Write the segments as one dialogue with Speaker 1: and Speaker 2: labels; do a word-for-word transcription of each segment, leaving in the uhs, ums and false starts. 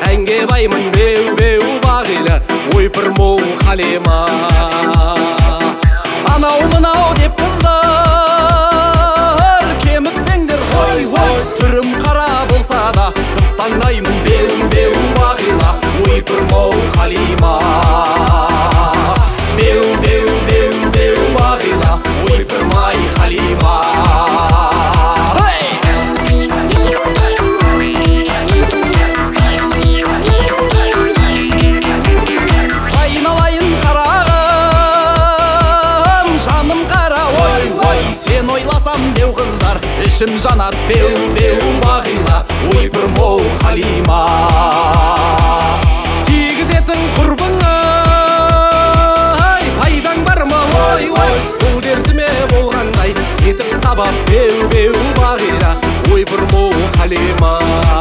Speaker 1: әнге баймын беу-беу бағила, ойпырмау Халима. Анау-мынау деп қыздар кемітпеңдер, ой-ой, түрім қара болса да қыз таңдаймын беу-беу бағила, ойпырмау Халима. Беу-беу-беу-беу бағила, ойпырмай Халима. Айналайын қарағым, жаным қара, ой-ой, сен ойласам деу қыздар, ішім жанат беу-беу бағила, ойпырмау Халима. Тигізетін құрбыңа пайдаң бар ма, ой-ой, бұл дертіме болғандай етіп сабап беу-беу бағила, ойпырмау Халима.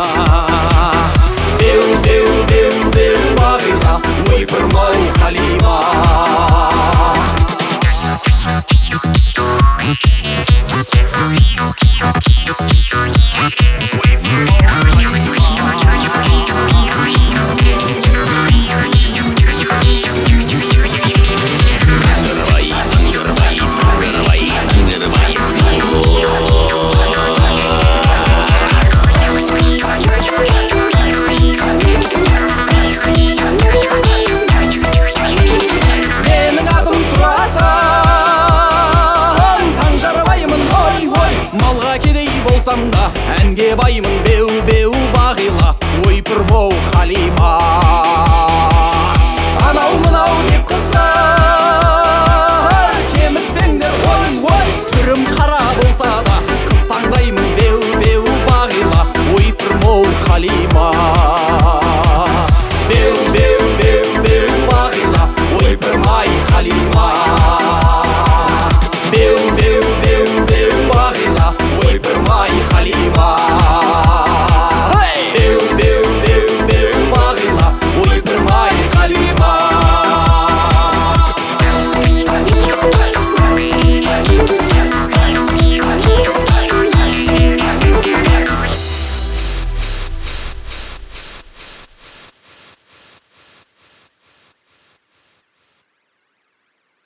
Speaker 1: Беу-беу-беу-беу бағила, ойпырмау Халима. Да, әнге баймын беу-беу бағила, ойпырмау Халима. Анау-мынау деп қыздар